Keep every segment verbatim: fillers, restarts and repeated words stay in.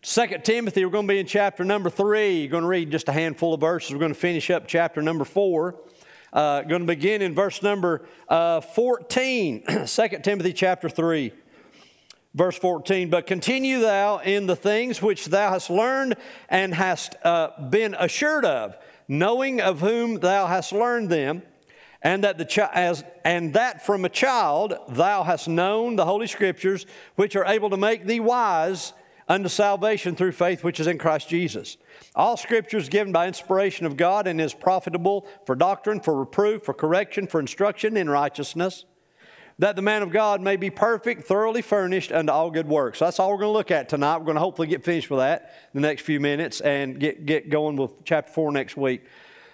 Second Timothy, we're going to be in chapter number three. You're going to read just a handful of verses. We're going to finish up chapter number four. Uh, going to begin in verse number uh, fourteen. Second Timothy chapter three, verse fourteen. But continue thou in the things which thou hast learned and hast uh, been assured of, knowing of whom thou hast learned them, and that the chi- as and that from a child thou hast known the Holy Scriptures, which are able to make thee wise unto salvation through faith which is in Christ Jesus. All Scripture is given by inspiration of God and is profitable for doctrine, for reproof, for correction, for instruction in righteousness, that the man of God may be perfect, thoroughly furnished unto all good works. So that's all we're going to look at tonight. We're going to hopefully get finished with that in the next few minutes and get, get going with chapter four next week.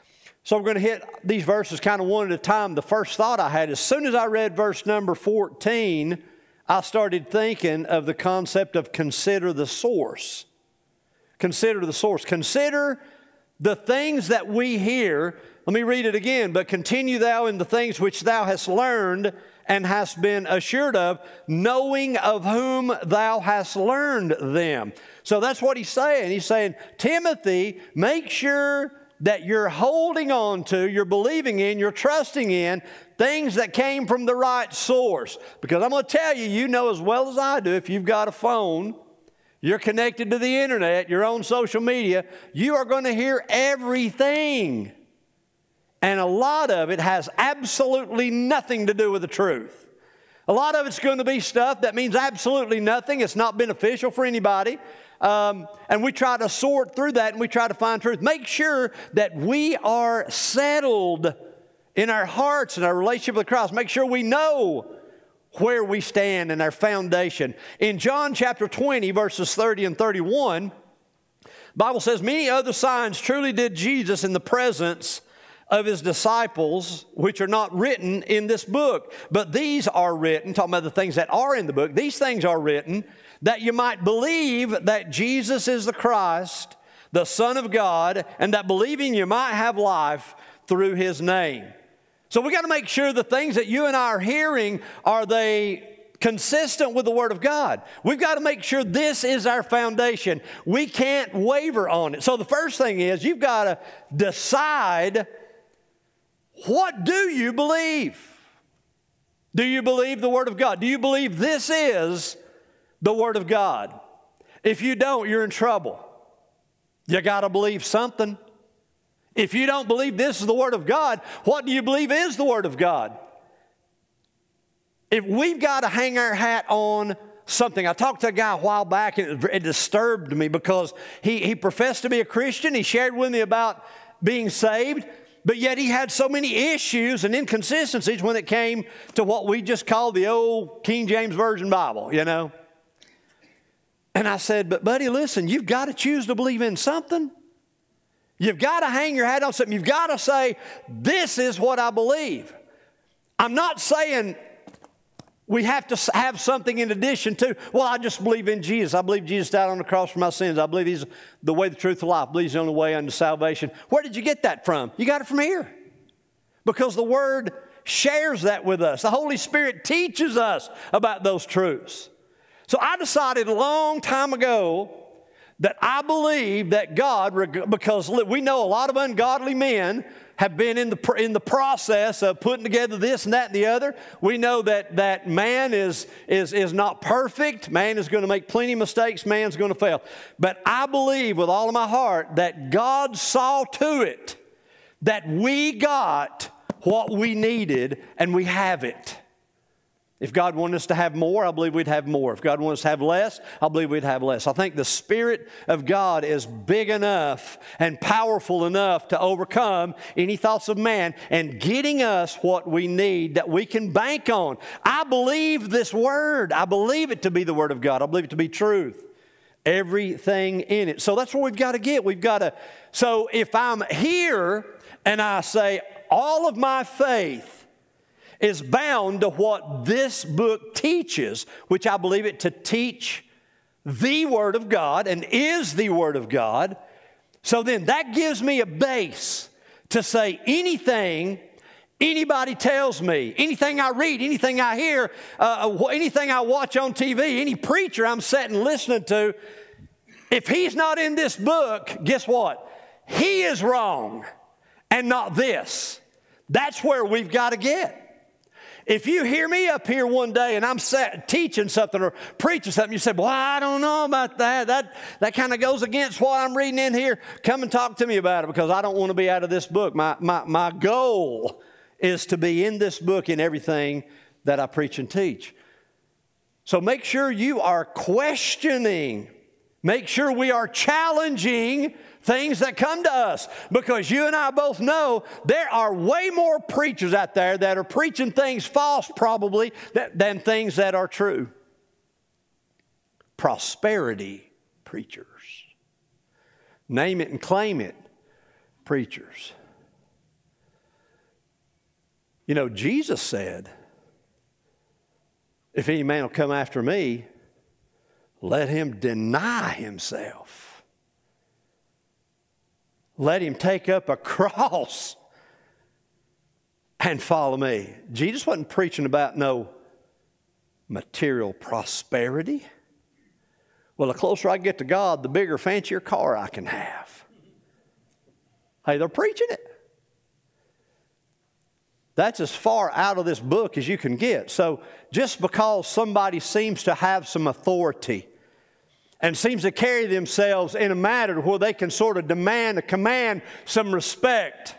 So we're going to hit these verses kind of one at a time. The first thought I had, as soon as I read verse number fourteen, I started thinking of the concept of consider the source. Consider the source. Consider the things that we hear. Let me read it again. But continue thou in the things which thou hast learned and hast been assured of, knowing of whom thou hast learned them. So that's what he's saying. He's saying, Timothy, make sure that you're holding on to, you're believing in, you're trusting in things that came from the right source. Because I'm going to tell you, you know as well as I do, if you've got a phone, you're connected to the internet, you're on social media, you are going to hear everything. And a lot of it has absolutely nothing to do with the truth. A lot of it's going to be stuff that means absolutely nothing. It's not beneficial for anybody. Um, and we try to sort through that and we try to find truth. Make sure that we are settled in our hearts and our relationship with Christ. Make sure we know where we stand in our foundation. In John chapter twenty, verses thirty and thirty-one, the Bible says, many other signs truly did Jesus in the presence of his disciples, which are not written in this book. But these are written, talking about the things that are in the book, these things are written that you might believe that Jesus is the Christ, the Son of God, and that believing you might have life through his name. So we got to make sure the things that you and I are hearing, are they consistent with the Word of God? We've got to make sure this is our foundation. We can't waver on it. So the first thing is, you've got to decide, what do you believe? Do you believe the Word of God? Do you believe this is the Word of God? If you don't, you're in trouble. You got to believe something. If you don't believe this is the Word of God, what do you believe is the Word of God? If we've got to hang our hat on something. I talked to a guy a while back, and it, it disturbed me because he, he professed to be a Christian. He shared with me about being saved, but yet he had so many issues and inconsistencies when it came to what we just call the old King James Version Bible, you know. And I said, but buddy, listen, you've got to choose to believe in something. You've got to hang your hat on something. You've got to say, this is what I believe. I'm not saying we have to have something in addition to, well, I just believe in Jesus. I believe Jesus died on the cross for my sins. I believe he's the way, the truth, the life. I believe he's the only way unto salvation. Where did you get that from? You got it from here. Because the Word shares that with us. The Holy Spirit teaches us about those truths. So I decided a long time ago that I believe that God, because we know a lot of ungodly men have been in the in the process of putting together this and that and the other. We know that, that man is, is, is not perfect. Man is going to make plenty of mistakes. Man's going to fail. But I believe with all of my heart that God saw to it that we got what we needed and we have it. If God wanted us to have more, I believe we'd have more. If God wanted us to have less, I believe we'd have less. I think the Spirit of God is big enough and powerful enough to overcome any thoughts of man and getting us what we need that we can bank on. I believe this Word. I believe it to be the Word of God. I believe it to be truth. Everything in it. So that's what we've got to get. We've got to, so if I'm here and I say all of my faith is bound to what this book teaches, which I believe it to teach the Word of God and is the Word of God. So then that gives me a base to say anything anybody tells me, anything I read, anything I hear, uh, anything I watch on T V, any preacher I'm sitting listening to, If he's not in this book, guess what? He is wrong and not this. That's where we've got to get. If you hear me up here one day and I'm sat, teaching something or preaching something, you say, well, I don't know about that. That, that kind of goes against what I'm reading in here. Come and talk to me about it, because I don't want to be out of this book. My, my, my goal is to be in this book in everything that I preach and teach. So make sure you are questioning. Make sure we are challenging things that come to us, because you and I both know there are way more preachers out there that are preaching things false probably than things that are true. Prosperity preachers. Name it and claim it preachers. You know, Jesus said, if any man will come after me, let him deny himself. Let him take up a cross and follow me. Jesus wasn't preaching about no material prosperity. Well, the closer I get to God, the bigger, fancier car I can have. Hey, they're preaching it. That's as far out of this book as you can get. So just because somebody seems to have some authority and seems to carry themselves in a manner where they can sort of demand or command some respect,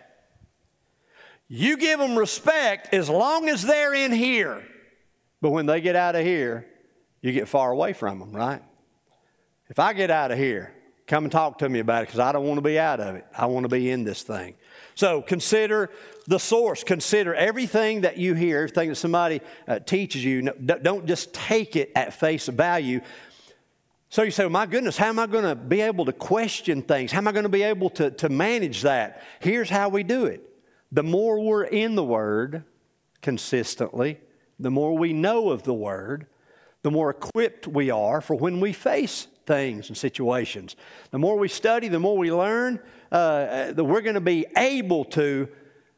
you give them respect as long as they're in here. But when they get out of here, you get far away from them, right? If I get out of here, come and talk to me about it, because I don't want to be out of it. I want to be in this thing. So consider the source. Consider everything that you hear, everything that somebody uh, teaches you. No, don't just take it at face value. So you say, well, my goodness, how am I going to be able to question things? How am I going to be able to, to manage that? Here's how we do it. The more we're in the Word consistently, the more we know of the Word, the more equipped we are for when we face things and situations. The more we study, the more we learn, uh, that we're going to be able to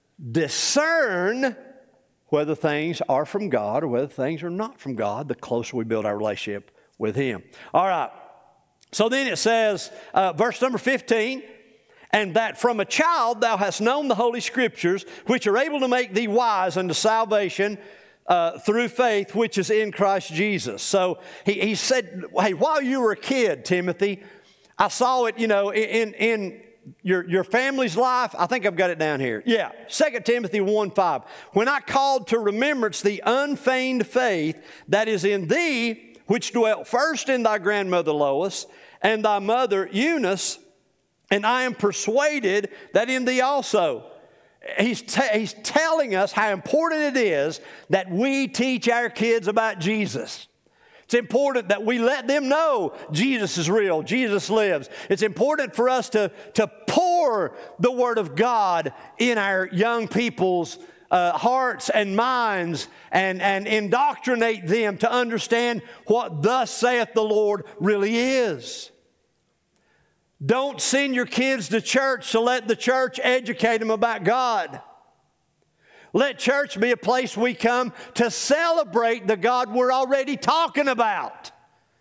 discern whether things are from God or whether things are not from God, the closer we build our relationship with Him. All right. So then it says, uh, verse number fifteen, and that from a child thou hast known the Holy Scriptures, which are able to make thee wise unto salvation uh, through faith, which is in Christ Jesus. So he, he said, hey, while you were a kid, Timothy, I saw it, you know, in, in your, your family's life. I think I've got it down here. Yeah, Second Timothy one five. When I called to remembrance the unfeigned faith that is in thee, which dwelt first in thy grandmother Lois and thy mother Eunice, and I am persuaded that in thee also. He's, t- he's telling us how important it is that we teach our kids about Jesus. It's important that we let them know Jesus is real, Jesus lives. It's important for us to, to pour the Word of God in our young people's Uh, hearts and minds, and, and indoctrinate them to understand what thus saith the Lord really is. Don't send your kids to church to let the church educate them about God. Let church be a place we come to celebrate the God we're already talking about.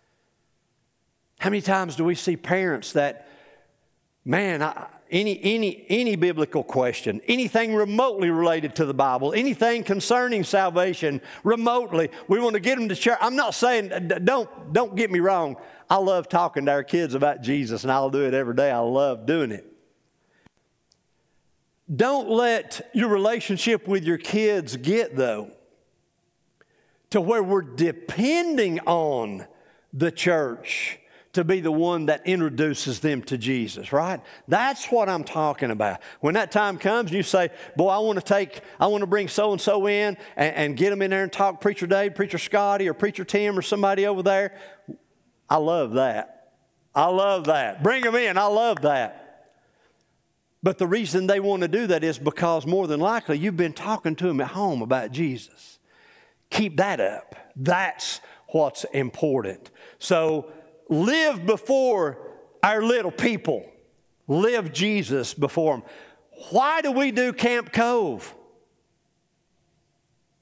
How many times do we see parents that, man, I, Any, any, any biblical question, anything remotely related to the Bible, anything concerning salvation remotely, we want to get them to church. I'm not saying, don't, don't get me wrong. I love talking to our kids about Jesus, and I'll do it every day. I love doing it. Don't let your relationship with your kids get, though, to where we're depending on the church to be the one that introduces them to Jesus, right? That's what I'm talking about. When that time comes and you say, boy, I want to take, I want to bring so-and-so in and, and get them in there and talk Preacher Dave, Preacher Scotty, or Preacher Tim, or somebody over there. I love that. I love that. Bring them in. I love that. But the reason they want to do that is because more than likely you've been talking to them at home about Jesus. Keep that up. That's what's important. So live before our little people. Live Jesus before them. Why do we do Camp Cove?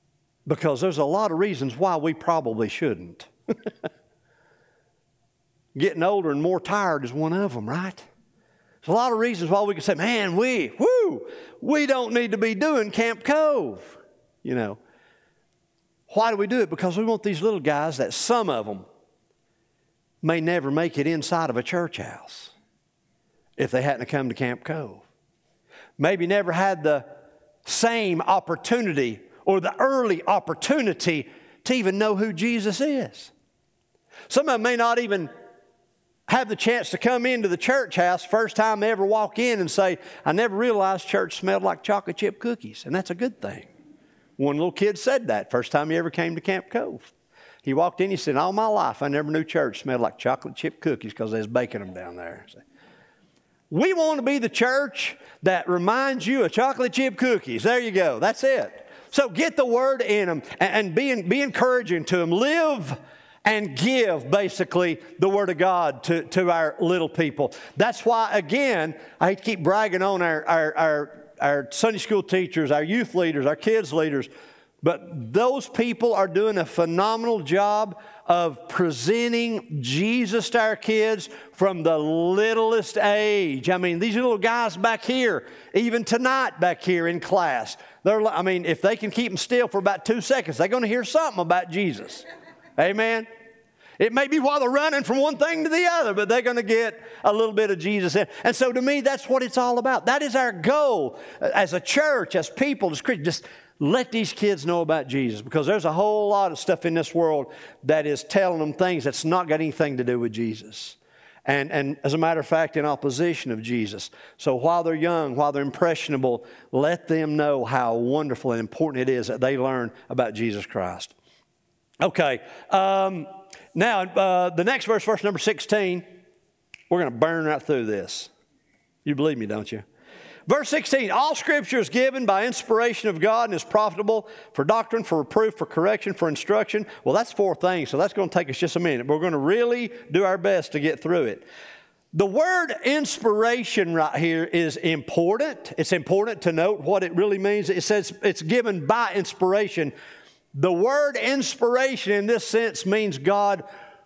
Because there's a lot of reasons why we probably shouldn't. getting older and more tired is one of them, right? There's a lot of reasons why we can say, man, we, whoo, we don't need to be doing Camp Cove, you know. Why do we do it? Because we want these little guys that some of them may never make it inside of a church house if they hadn't come to Camp Cove. Maybe never had the same opportunity or the early opportunity to even know who Jesus is. Some of them may not even have the chance to come into the church house first time they ever walk in and say, I never realized church smelled like chocolate chip cookies. And that's a good thing. One little kid said that first time he ever came to Camp Cove. He walked in, he said, all my life I never knew church smelled like chocolate chip cookies because they was baking them down there. We want to be the church that reminds you of chocolate chip cookies. There you go. That's it. So get the word in them and be, be encouraging to them. Live and give, basically, the Word of God to, to our little people. That's why, again, I hate to keep bragging on our, our, our, our Sunday school teachers, our youth leaders, our kids leaders, but those people are doing a phenomenal job of presenting Jesus to our kids from the littlest age. I mean, these little guys back here, even tonight back here in class, they're, I mean, if they can keep them still for about two seconds, they're going to hear something about Jesus. Amen? It may be while they're running from one thing to the other, but they're going to get a little bit of Jesus in. And so to me, that's what it's all about. That is our goal as a church, as people, as Christians. Just let these kids know about Jesus, because there's a whole lot of stuff in this world that is telling them things that's not got anything to do with Jesus. And, and as a matter of fact, in opposition of Jesus. So while they're young, while they're impressionable, let them know how wonderful and important it is that they learn about Jesus Christ. Okay. Um, now, uh, the next verse, verse number sixteen, we're going to burn right through this. You believe me, don't you? Verse sixteen, all Scripture is given by inspiration of God and is profitable for doctrine, for reproof, for correction, for instruction. Well, that's four things, so that's going to take us just a minute. We're going to really do our best to get through it. The word inspiration right here is important. It's important to note what it really means. It says it's given by inspiration. The word inspiration in this sense means God,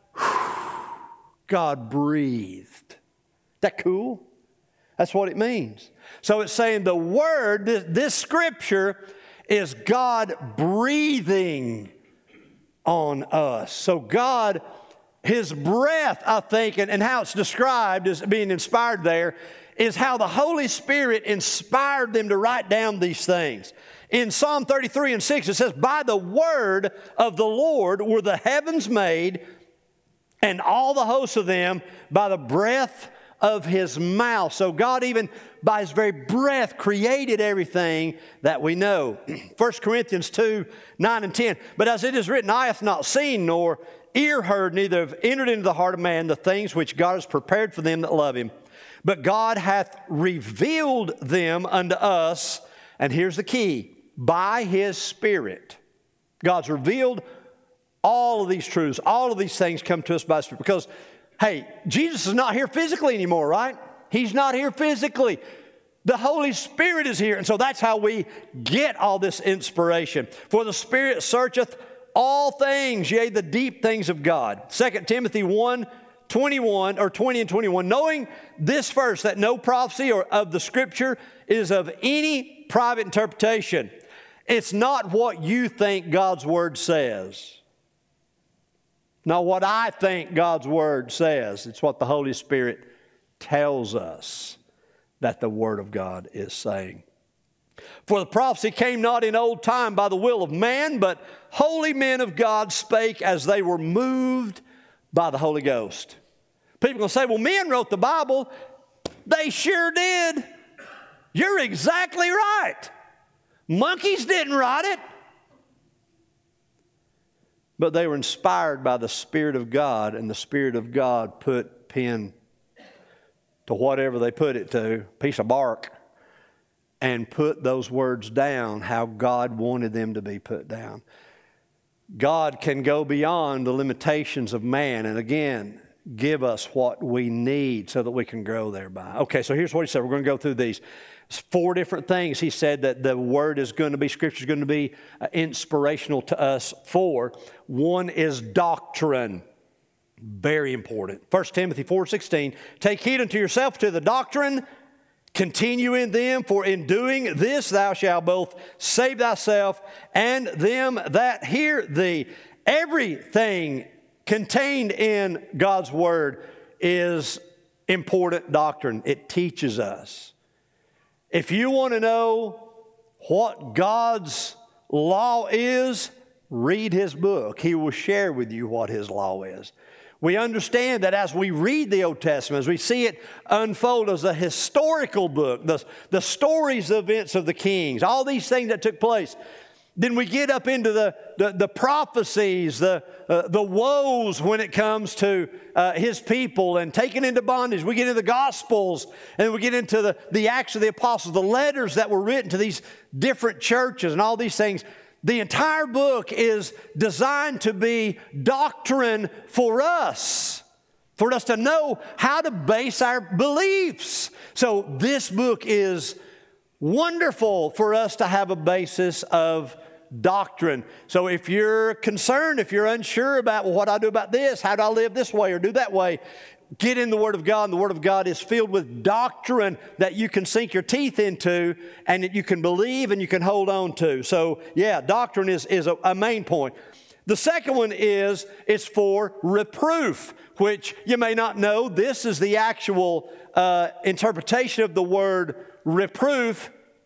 God breathed. That cool? That's what it means. So it's saying the word, this, this scripture is God breathing on us. So God, His breath, I think, and, and how it's described as being inspired there, is how the Holy Spirit inspired them to write down these things. In Psalm thirty-three and six, it says, by the word of the Lord were the heavens made, and all the hosts of them by the breath of His mouth. So God, even by His very breath, created everything that we know. First Corinthians two, nine and ten. But as it is written, eye hath not seen, nor ear heard, neither have entered into the heart of man the things which God has prepared for them that love Him. But God hath revealed them unto us, and here's the key, by His Spirit. God's revealed all of these truths. All of these things come to us by the Spirit. Because, hey, Jesus is not here physically anymore, right? He's not here physically. The Holy Spirit is here. And so that's how we get all this inspiration. For the Spirit searcheth all things, yea, the deep things of God. Second Timothy one, twenty-one, or twenty and twenty-one, knowing this first, that no prophecy or of the Scripture is of any private interpretation. It's not what you think God's Word says. Not what I think God's Word says. It's what the Holy Spirit tells us that the Word of God is saying. For the prophecy came not in old time by the will of man, but holy men of God spake as they were moved by the Holy Ghost. People are going to say, well, men wrote the Bible. They sure did. You're exactly right. Monkeys didn't write it. But they were inspired by the Spirit of God, and the Spirit of God put pen to whatever they put it to, piece of bark, and put those words down how God wanted them to be put down. God can go beyond the limitations of man, and again, give us what we need so that we can grow thereby. Okay, so here's what He said. We're going to go through these. Four different things He said that the Word is going to be, Scripture is going to be uh, inspirational to us for. One is doctrine. Very important. First Timothy four sixteen, take heed unto yourself to the doctrine, continue in them, for in doing this thou shalt both save thyself and them that hear thee. Everything contained in God's Word is important doctrine. It teaches us. If you want to know what God's law is, read His book. He will share with you what His law is. We understand that as we read the Old Testament, as we see it unfold as a historical book, the, the stories, the events of the kings, all these things that took place, then we get up into the, the, the prophecies, the, uh, the woes when it comes to uh, His people and taken into bondage. We get into the Gospels, and we get into the, the Acts of the Apostles, the letters that were written to these different churches and all these things. The entire book is designed to be doctrine for us, for us to know how to base our beliefs. So this book is wonderful for us to have a basis of doctrine. So if you're concerned, if you're unsure about, well, what do I do about this? How do I live this way or do that way? Get in the Word of God, and the Word of God is filled with doctrine that you can sink your teeth into and that you can believe and you can hold on to. So, yeah, doctrine is, is a, a main point. The second one is, it's for reproof, which you may not know. This is the actual uh, interpretation of the word reproof,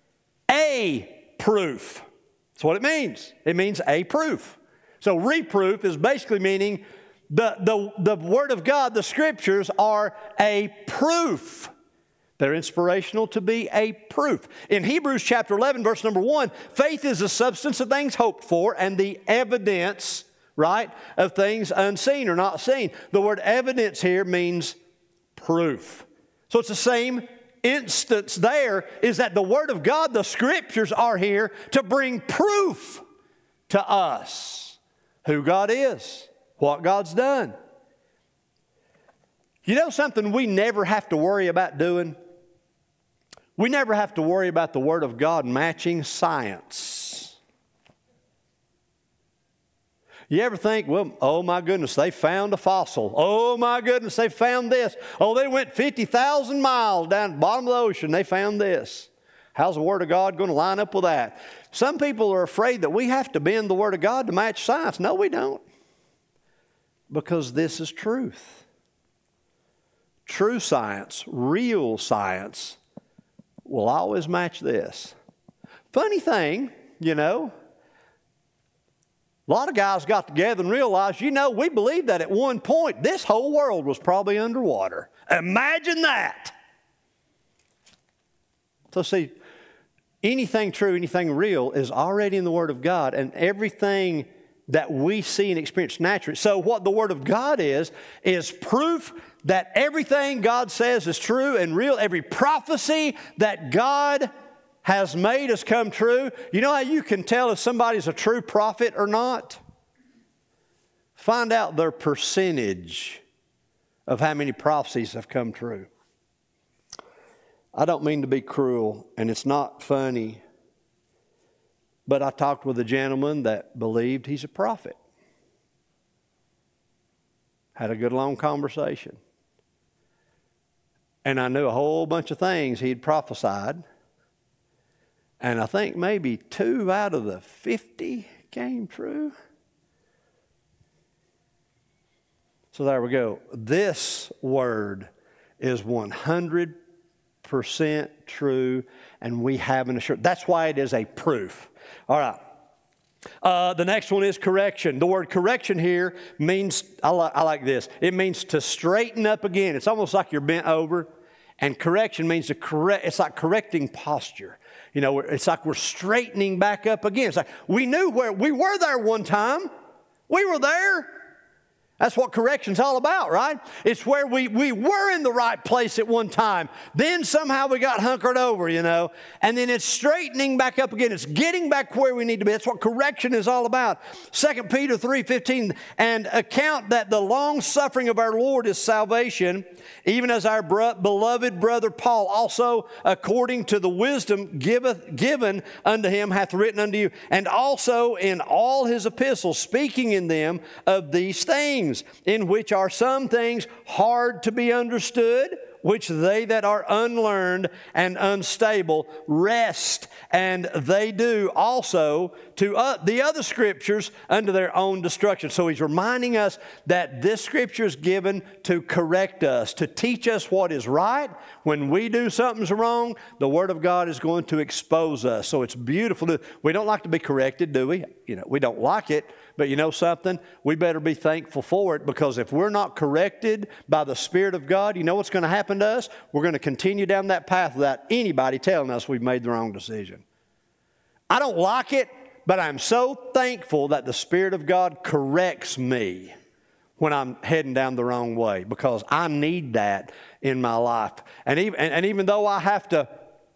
a proof. That's what it means. It means a proof. So reproof is basically meaning The, the, the Word of God, the Scriptures, are a proof. They're inspirational to be a proof. In Hebrews chapter eleven, verse number one, faith is the substance of things hoped for and the evidence, right, of things unseen or not seen. The word evidence here means proof. So it's the same instance there, is that the Word of God, the Scriptures, are here to bring proof to us who God is, what God's done. You know something we never have to worry about doing? We never have to worry about the Word of God matching science. You ever think, well, oh my goodness, they found a fossil. Oh my goodness, they found this. Oh, they went fifty thousand miles down the bottom of the ocean. They found this. How's the Word of God going to line up with that? Some people are afraid that we have to bend the Word of God to match science. No, we don't. Because this is truth. True science, real science, will always match this. Funny thing, you know, a lot of guys got together and realized, you know, we believed that at one point this whole world was probably underwater. Imagine that. So see, anything true, anything real is already in the Word of God, and everything that we see and experience naturally. So what the Word of God is, is proof that everything God says is true and real. Every prophecy that God has made has come true. You know how you can tell if somebody's a true prophet or not? Find out their percentage of how many prophecies have come true. I don't mean to be cruel, and it's not funny, but I talked with a gentleman that believed he's a prophet. Had a good long conversation. And I knew a whole bunch of things he'd prophesied. And I think maybe two out of the fifty came true. So there we go. This word is one hundred percent true, and we have an assurance. That's why it is a proof. All right. Uh, the next one is correction. The word correction here means, I, li- I like this, it means to straighten up again. It's almost like you're bent over. And correction means to correct, it's like correcting posture. You know, it's like we're straightening back up again. It's like we knew where, we were there one time. We were there. That's what correction's all about, right? It's where we, we were in the right place at one time. Then somehow we got hunkered over, you know. And then it's straightening back up again. It's getting back where we need to be. That's what correction is all about. Second Peter three fifteen, and account that the long suffering of our Lord is salvation, even as our bro- beloved brother Paul also, according to the wisdom giveth, given unto him, hath written unto you, and also in all his epistles, speaking in them of these things. things, in which are some things hard to be understood, which they that are unlearned and unstable wrest, and they do also to uh, the other scriptures unto their own destruction. So he's reminding us that this scripture is given to correct us, to teach us what is right. When we do something's wrong, the Word of God is going to expose us. So it's beautiful. To, we don't like to be corrected, do we? You know, we don't like it. But you know something? We better be thankful for it, because if we're not corrected by the Spirit of God, you know what's going to happen to us? We're going to continue down that path without anybody telling us we've made the wrong decision. I don't like it, but I'm so thankful that the Spirit of God corrects me when I'm heading down the wrong way, because I need that in my life. And even, and, and even though I have to,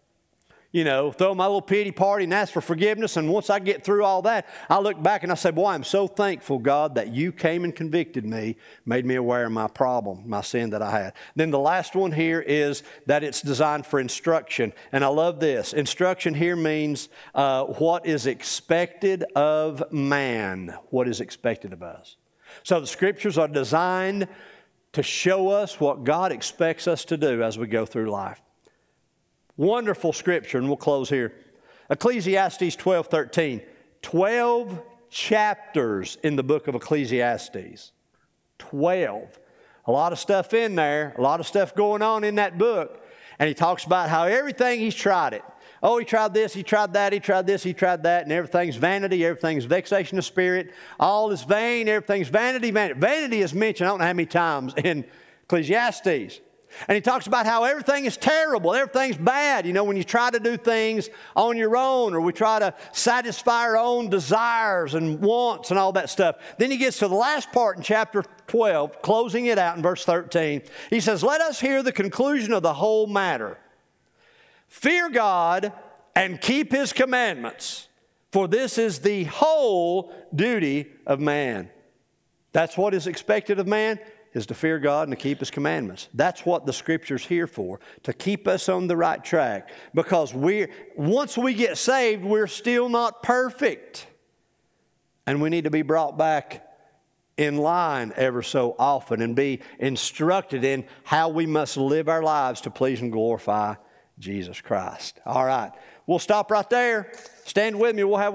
you know, throw my little pity party and ask for forgiveness, and once I get through all that, I look back and I say, boy, I'm so thankful, God, that you came and convicted me, made me aware of my problem, my sin that I had. Then the last one here is that it's designed for instruction. And I love this. Instruction here means uh, what is expected of man, what is expected of us. So the scriptures are designed to show us what God expects us to do as we go through life. Wonderful scripture, and we'll close here. Ecclesiastes twelve thirteen. Twelve chapters in the book of Ecclesiastes. Twelve. A lot of stuff in there, a lot of stuff going on in that book. And he talks about how everything he's tried it. Oh, he tried this, he tried that, he tried this, he tried that, and everything's vanity, everything's vexation of spirit. All is vain, everything's vanity, vanity. Vanity is mentioned I don't know how many times in Ecclesiastes. And he talks about how everything is terrible, everything's bad. You know, when you try to do things on your own, or we try to satisfy our own desires and wants and all that stuff. Then he gets to the last part in chapter twelve, closing it out in verse thirteen. He says, let us hear the conclusion of the whole matter. Fear God and keep His commandments, for this is the whole duty of man. That's what is expected of man, is to fear God and to keep His commandments. That's what the Scripture's here for, to keep us on the right track. Because we, once we get saved, we're still not perfect. And we need to be brought back in line ever so often and be instructed in how we must live our lives to please and glorify Jesus Christ. All right. We'll stop right there. Stand with me. We'll have